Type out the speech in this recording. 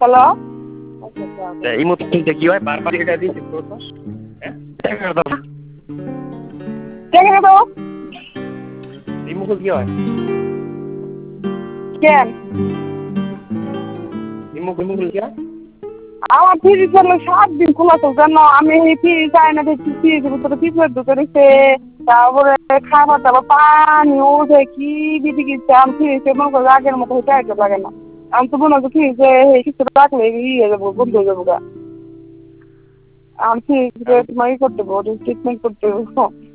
hello এই মতো কি হয় বারবার এটা দিয়ে চেক করো তো হ্যাঁ দেখে তো এই মুখে কি হয় কেন এই মুখে কি হয় আমার ফ্রিজ হলো 7 দিন খোলা তো জানো আমি এই ফ্রিজ আয়না দেখছি ফ্রিজের ভিতরে পিঁপড়ে ঢুকে রয়েছে তারপরে খাবার দাবার পানি ওঠে কি বিধি গেছে আমি ফ্রিজে মনে করো আগের মতো হইতে আগে লাগে না আমি তো মনে হচ্ছে ফ্রিজে কিছু রাখলে ইয়ে যাবো বন্ধ হয়ে যাবো গা আমি ফ্রিজে তোমার ই করতে পারবো ট্রিটমেন্ট করতে পারবো